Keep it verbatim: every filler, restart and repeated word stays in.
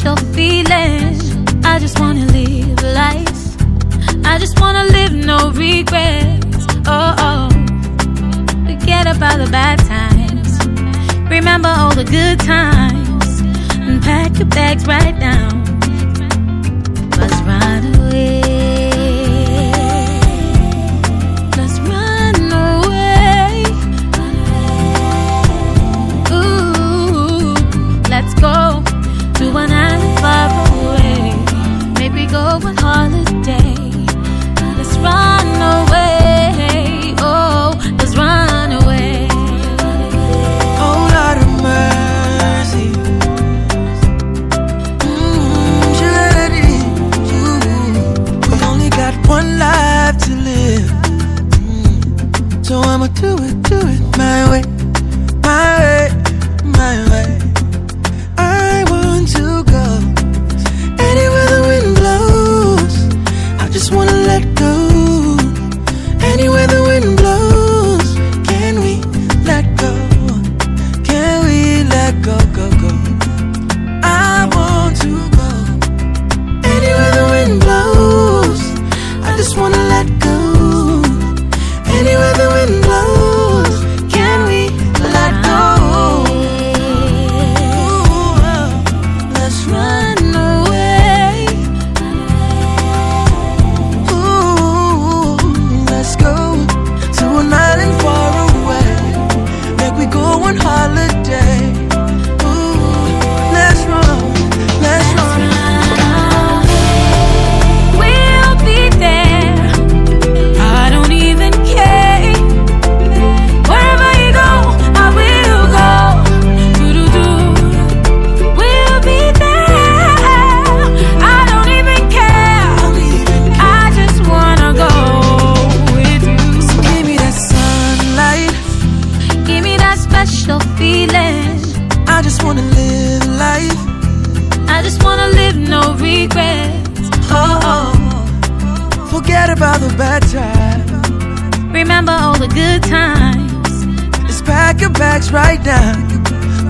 special feeling. I just wanna live life. I just wanna live no regrets. Oh, oh. Forget about the bad times. Remember all the good times. And pack your bags right now. Let's run away. Let's run away. Ooh, let's go to an island far away. Maybe go on holiday. Let's run away. Oh, let's run away. Oh, Lord of mercy. Mm, Journey. We only got one life to live. Mm, so I'ma do it, do it my way. My way, my way. I want to go anywhere the wind blows. I just wanna let go. Anywhere the wind blows. Can we let go? Can we let go, go, go? I want to go anywhere the wind blows. I just wanna let go. Anywhere the wind blows. Can we let go? Ooh, let's run away. Ooh, let's go to an island far away. Make we go on holiday. Ooh, let's run, let's run. We'll be there. I don't even care. Wherever you go, I will go. Do-do-do. We'll be there. I don't even care. I just wanna go with you. So give me that sunlight. Give me that special feeling. I just wanna live life. I just wanna live no regrets. Oh, oh. Forget about the bad times. Remember all the good times. Just pack your bags right now.